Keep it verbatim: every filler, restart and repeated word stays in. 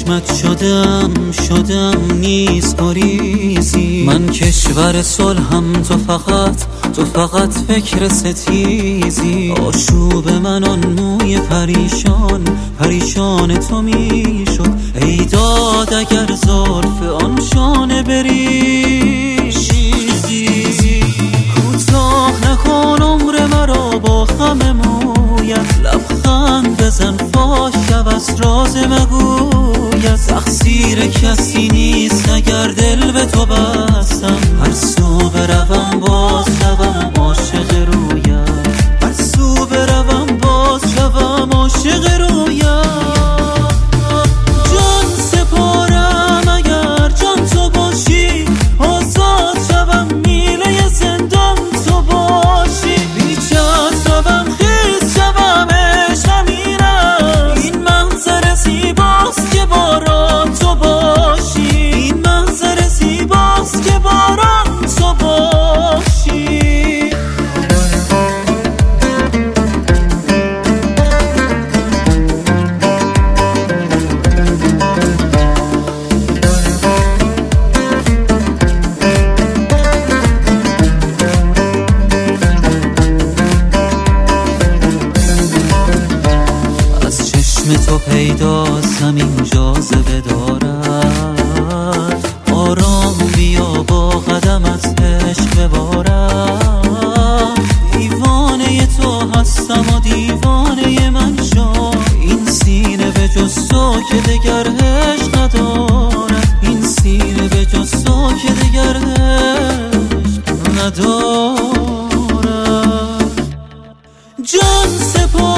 چشمت شدم شدم نیز گریزی. من کشور صلحم، تو فقط تو فقط فکر ستیزی. آشوب من آن موی پریشان پریشان تو میشد. ای داد اگر زلف آن شانه بریزی. کوتاه نکن عمر مرا با خم مویت. لبخند بزن فاش شب از راز مگویت. تقصیر کسی نیست اگر دل به تو بستم. هر سو بروم باز شوم عاشق رویت. هر سو بروم باز شوم عاشق رویت. جان سپارم اگر جان تو باشی. آزاد شوم میله زندان تو باشی. بیچست شوم خیز شوم عشقم اینم. این منظر زیباست که باران تو باشی. این منظر زیباست که باران تو باشی. تو پیدا زمین جاذبه دارد. آرام بیا با قدمت عشق ببارد. دیوانه تو هستم و دیوانه من شو. این سینه به جز تو که دگر عشق ندارد. این سینه به جز تو که دگر عشق ندارد. جان سپار